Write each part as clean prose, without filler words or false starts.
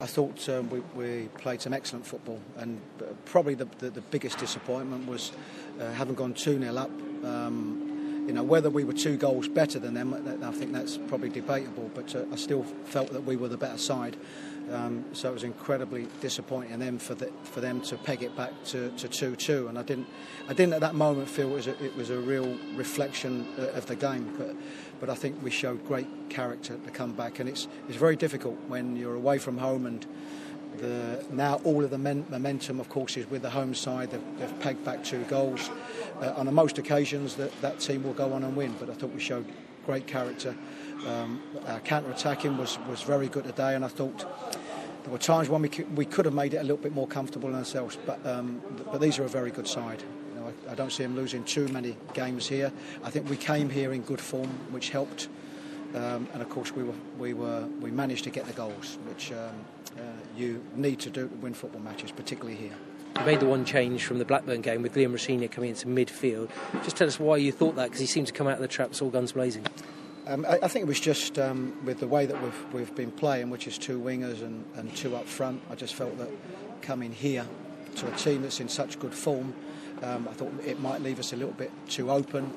I thought we played some excellent football, and probably the biggest disappointment was having gone 2-0 up. Whether we were 2 goals better than them, I think that's probably debatable, but I still felt that we were the better side. So it was incredibly disappointing then for them to peg it back to 2-2, and I didn't at that moment feel it was a real reflection of the game. But I think we showed great character to come back, and it's very difficult when you're away from home, and now all of the momentum, of course, is with the home side. They've pegged back 2 goals. On most occasions, that team will go on and win, but I thought we showed great character. Our counter-attacking was very good today, and I thought there were times when we could have made it a little bit more comfortable ourselves, but these are a very good side. I don't see them losing too many games here. I think we came here in good form, which helped, and of course we managed to get the goals, which you need to do to win football matches, particularly here. You made the one change from the Blackburn game with Liam Rosenior coming into midfield. Just tell us why you thought that, because he seemed to come out of the traps all guns blazing. I think it was just with the way that we've been playing, which is 2 wingers and 2 up front. I just felt that coming here to a team that's in such good form, I thought it might leave us a little bit too open.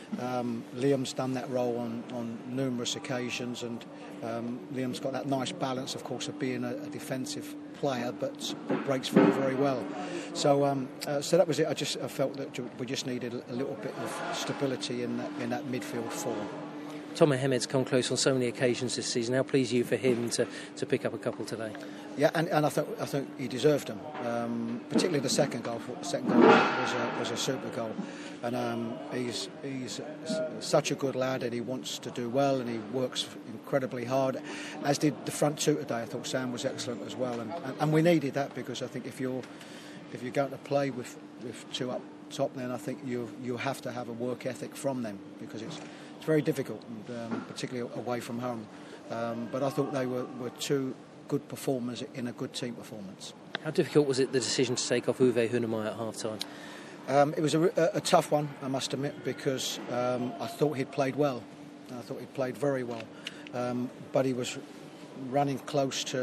Liam's done that role on numerous occasions, and Liam's got that nice balance, of course, of being a defensive player, but breaks forward very well. So that was it. I felt that we just needed a little bit of stability in that midfield 4. Tomer Hemed's come close on so many occasions this season. How pleased are you for him to pick up a couple today? Yeah, and I think he deserved them. Particularly the second goal. The second goal was a super goal, and he's such a good lad, and he wants to do well, and he works incredibly hard. As did the front 2 today. I thought Sam was excellent as well, and we needed that, because I think if you're going to play with 2 up top, then I think you have to have a work ethic from them, because it's very difficult, and particularly away from home. But I thought they were 2 good performers in a good team performance. How difficult was it, the decision to take off Uwe Hunnemeier at half-time? It was a tough one, I must admit, because I thought he'd played well. I thought he'd played very well. But he was running close to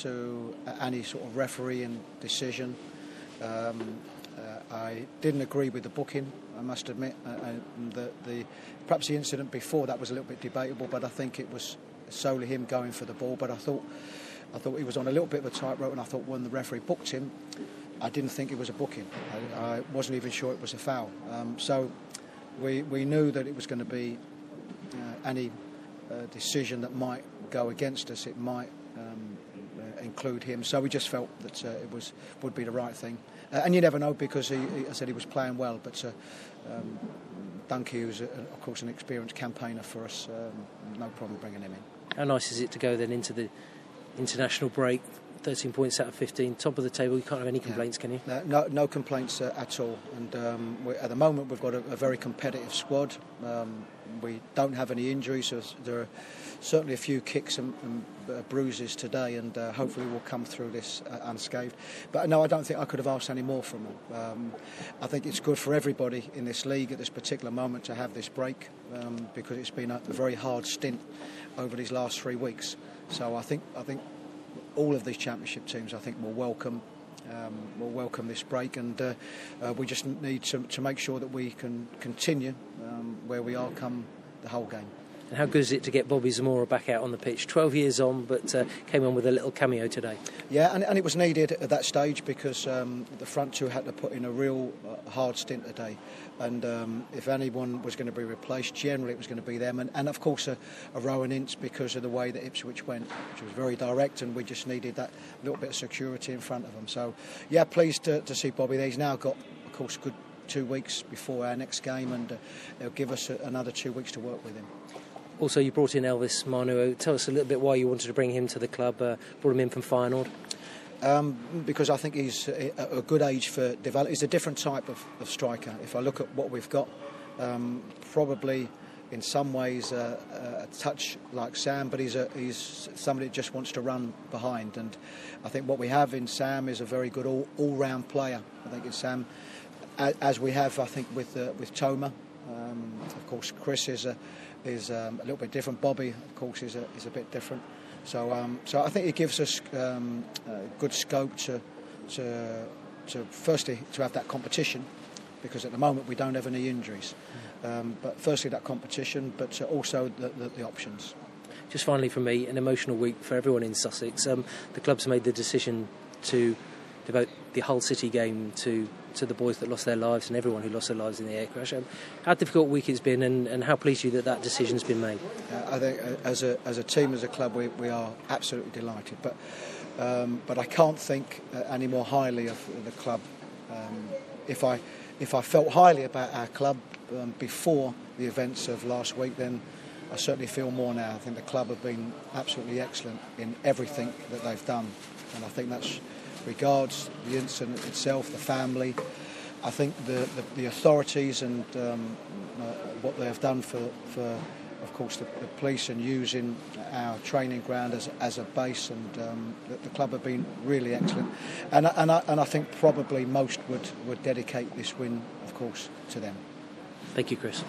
any sort of refereeing decision. I didn't agree with the booking, I must admit. Perhaps the incident before that was a little bit debatable, but I think it was solely him going for the ball. But I thought he was on a little bit of a tightrope, and I thought when the referee booked him, I didn't think it was a booking. I wasn't even sure it was a foul. So we knew that it was going to be any decision that might go against us. It might include him. So we just felt that it would be the right thing. And you never know, because I said he was playing well, but Dunkey, who's of course an experienced campaigner for us, no problem bringing him in. How nice is it to go then into the international break, 13 points out of 15, top of the table? You can't have any complaints, can you? No complaints at all. And at the moment we've got a very competitive squad. We don't have any injuries, so there are certainly a few kicks and bruises today, and hopefully we'll come through this unscathed. But no, I don't think I could have asked any more from them. I think it's good for everybody in this league at this particular moment to have this break, because it's been a very hard stint over these last 3 weeks. So I think all of these championship teams, I think, will welcome this break, and we just need to make sure that we can continue where we are come the whole game. And how good is it to get Bobby Zamora back out on the pitch? 12 years on, but came on with a little cameo today. Yeah, and it was needed at that stage, because the front 2 had to put in a real hard stint today. And if anyone was going to be replaced, generally it was going to be them. And of course a Rowan Ince, because of the way that Ipswich went, which was very direct, and we just needed that little bit of security in front of them. So, yeah, pleased to see Bobby there. He's now got, of course, good 2 weeks before our next game, and they'll give us another 2 weeks to work with him. Also, you brought in Elvis Manuo. Tell us a little bit why you wanted to bring him to the club, brought him in from Feyenoord. Because I think he's a good age for development. He's a different type of striker. If I look at what we've got, probably in some ways a touch like Sam, but he's somebody that just wants to run behind. And I think what we have in Sam is a very good all-round player. I think in Sam, as we have, I think, with Tomer. Of course, Chris is a little bit different. Bobby, of course, is a bit different. So I think it gives us good scope to firstly to have that competition, because at the moment we don't have any injuries. But firstly that competition, but also the options. Just finally from me, an emotional week for everyone in Sussex. The club's made the decision to devote the Hull City game to the boys that lost their lives and everyone who lost their lives in the air crash. How difficult a week it's been, and how pleased are you that decision's been made? I think as a team, as a club, we are absolutely delighted. But I can't think any more highly of the club. If I felt highly about our club before the events of last week, then I certainly feel more now. I think the club have been absolutely excellent in everything that they've done, and I think that's regards the incident itself, the family. I think the authorities and what they have done for of course the police, and using our training ground as a base, and the club have been really excellent, and I think probably most would dedicate this win, of course, to them. Thank you, Chris.